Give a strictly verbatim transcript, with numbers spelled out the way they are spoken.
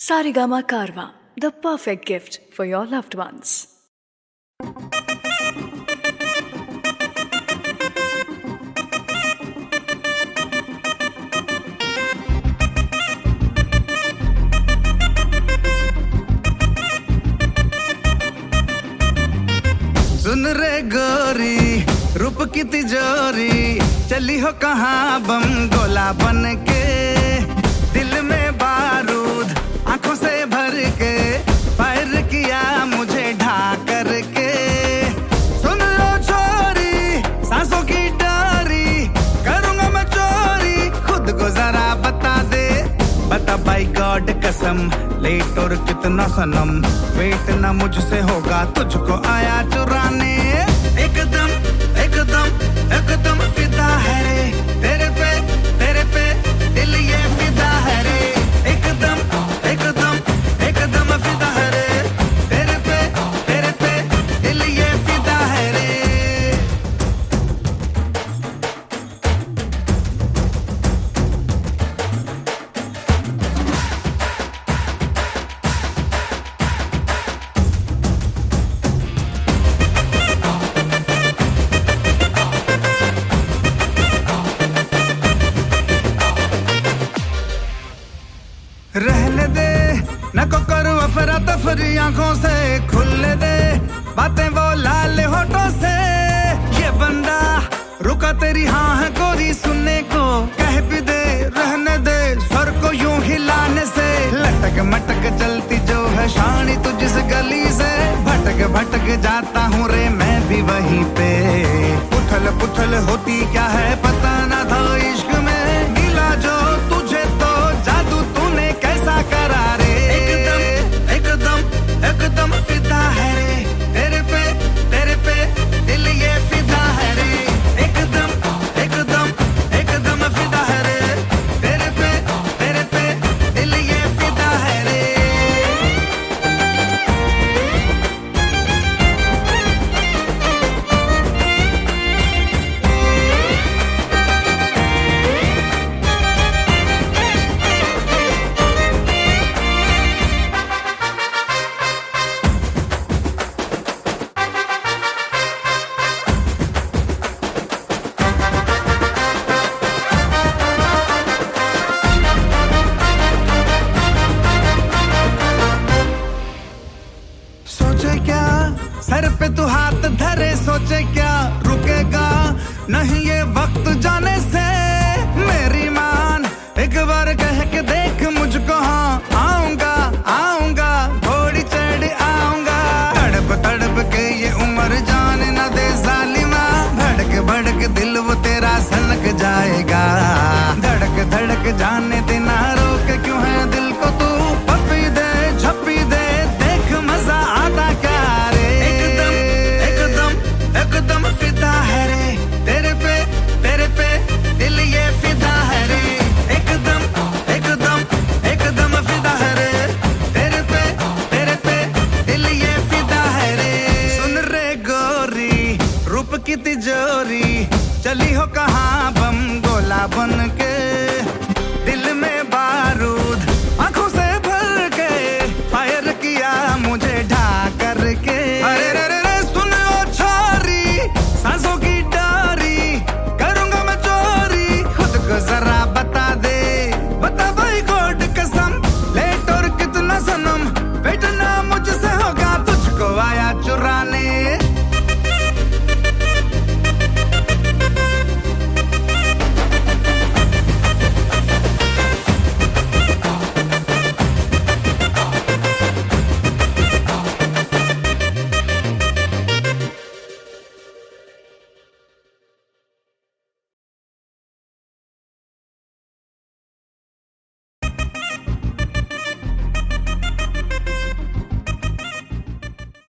Sarigama Karwa, the perfect gift for your loved ones. सुन रे गोरी रूप की तिजोरी चली हो कहाँ बम गोला बन के दिल में बारूद आंखों से भर के फायर किया मुझे ढा कर के सुन लो छोरी सांसों की डारी करूंगा मैं चोरी खुद को जरा बता दे बता बाई गॉड कसम लेट और कितना सनम वेट ना मुझसे होगा तुझको आया चुराने एकदम एकदम एकदम फिदा है रे तेरे पे तेरे पे दिल ये फिदा है रे एकदम एकदम एकदम फिदा है रे तेरे पे तेरे पे दिल ये फिदा है रे रहने दे न को करो अफरा तफरी आंखों से खुलने दे बातें वो लाल होठों से ये बंदा रुका तेरी हाँ है गोरी सुनने को कह भी दे रहने दे स्वर को यूं हिलाने से लटक मटक चलती जो है शानी तू जिस गली से भटक भटक जाता हूँ रे मैं भी वहीं पे उथल पुथल होती क्या है पता ना था इश्क में मिला जो तुझे तो जादू तूने कैसा करा रे एकदम एकदम एकदम फिदा है रे तेरे पे तेरे पे दिल ये फिदा है रे एकदम एकदम एकदम फिदा है रे तेरे पे तेरे पे दिल ये फिदा है रे सोचे क्या सर पे तू हाथ धरे सोचे क्या रुकेगा नहीं ये वक्त जाने से मेरी मान एक बार कह के देख मुझको हाँ आऊंगा आऊंगा थोड़ी चढ़ आऊंगा तड़प तड़प के ये उम्र जाने न दे जालिमा भड़क भड़क दिल वो तेरा सनक जाएगा धड़क धड़क जाने देना रोक क्यों है दिल को तू पपी दे झप्पी दे देख मजा आता क्या रे एकदम एकदम एकदम फिदा है रे तेरे पे तेरे पे दिल ये फिदा है रे एकदम एकदम एकदम फिदा है रे तेरे पे तेरे पे दिल ये फिदा है रे सुन रे गोरी रूप की तिजोरी चली हो कहाँ बम गोला बन के